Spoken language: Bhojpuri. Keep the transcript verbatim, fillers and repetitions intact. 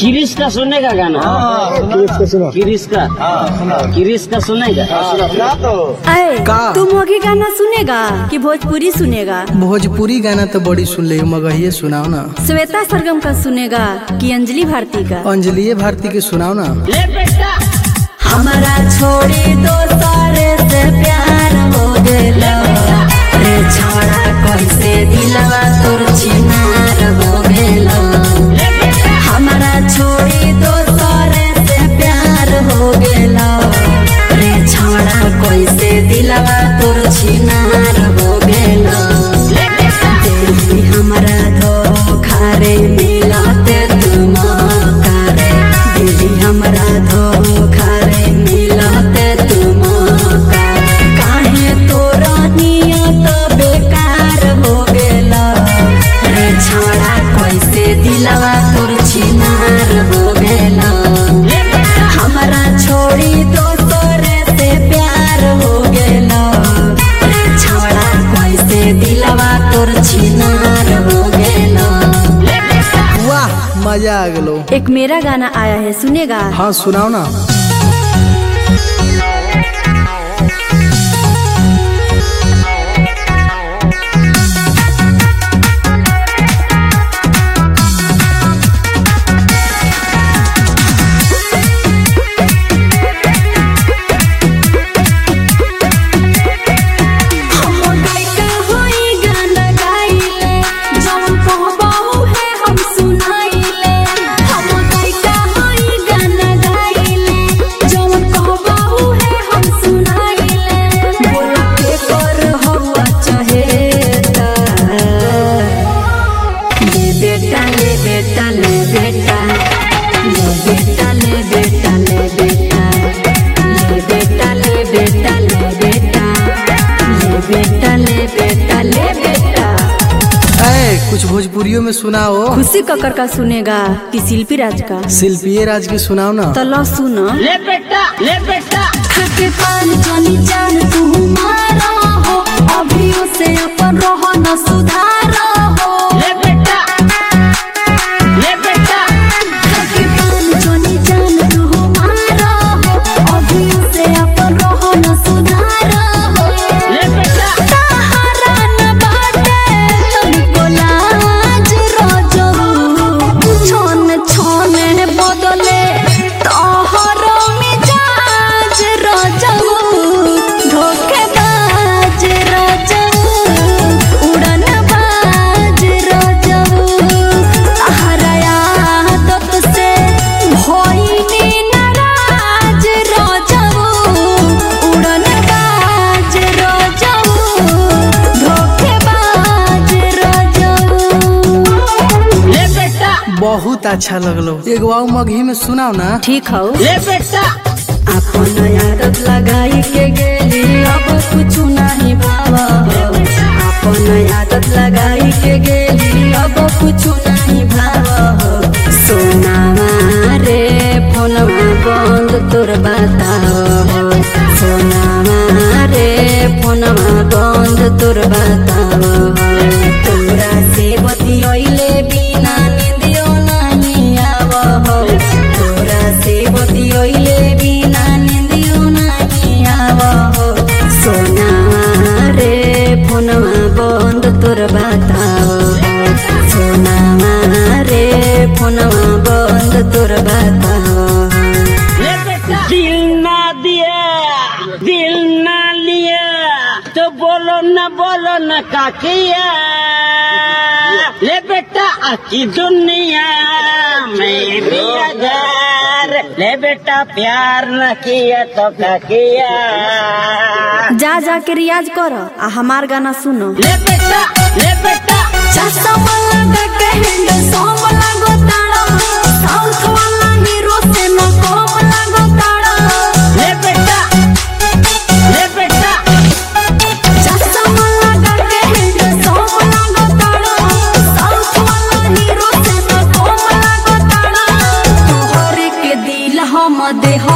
किरिश का सुनेगा गाना? किरिश का किरिश का सुनेगा? तुम मोगी गाना सुनेगा कि भोजपुरी सुनेगा? भोजपुरी गाना तो बड़ी सुन ले, मगर ये सुनाओ ना। श्वेता सरगम का सुनेगा कि अंजलि भारती का? अंजलि भारती के सुनाओ ना। ले बेटा हमारा छोड़ी दो सारे से प्यार हो गेला रे छोड़ा कैसे दिलवा तोर छिनार हो गेला। हमारा छोड़ी दो सारे से प्यार हो गेला रे छोड़ा कैसे दिलवा तोर छिनार हो गेला। दिल हमारा धोखा रे मिलाते तुम करे, दिल हमारा धोखा रे मिलाते तुम करे। काहे तोरा नियत बेकार हो गेला रे छोड़ा कैसे दिलवा तोर छिनार हो गेला। हमारा छोड़ी दोसरे से प्यार हो गेला रे छोड़ा कैसे दिलवा तोर छिनार हो गेला। वाह मजा आ गलो। एक मेरा गाना आया है, सुनेगा? हाँ सुनाओ ना। कुछ भोजपुरियों में सुनाओ। खुशी कक्कर का सुनेगा कि शिल्पी राज का? शिल्पी राज की सुनाओ ना। तो लो सुनो। ले बेटा ले बेटा खाके पान जानी जान तू मारा हो, अभी उसे अपन रहो न सुधारा हो। ले बेटा ले बेटा खाके पान जानी जान तू मारा हो, अभी उसे अपन रहो न सुधारा हो। ले बेटा सहारा न बाटे तुमको लाज रोजो, छोन छोने बदले तोहर मिजाज रोजो। धोखेबाज रोजो, उड़न बाज रोजो, तहरा आदत से भइनी नाराज रोजो। उड़न बाज रोजो, धोखेबाज रोजो। ले बेटा बहुत अच्छा लगलो। एक वाव मगही में सुनाओ ना। ठीक हो। ले बेटा अपन आदत लगाई के गेली अब कुछ नहीं भावा। अपन आदत लगाई के गेली अब कुछ नहीं भावा। सोनामा रे फोनमा बंद तोर बताओ, सोनामा रे फोनमा बंद तोर बताओ। तोरा से बतियले बिना निंदियो नहीं आवो, तोरा से बतियले बिना निंदियो नहीं आवो। सोनामा रे फोनमा बंद तोर बताओ, सोनामा रे फोनमा बंद तोर बताओ। ले बेटा दिल ना दिया दिल ना लिया तो बोलो न बोलो न का किया। ले बेटा आखी दुनिया में भी अगर ले बेटा प्यार न किया तो क्या किया। जा जा के रियाज करो आ हमार गाना सुनो। ले बेटा ले बेटा चश्मा लगा के हैंडसम लागो ताड़ा, साउथ वाला हीरो से न कम लागो ताड़ा। ले बेटा ले बेटा चश्मा लगा के हैंडसम लागो ताड़ा, साउथ वाला हीरो से न कम लागो ताड़ा। तोहरे के दिल हम देह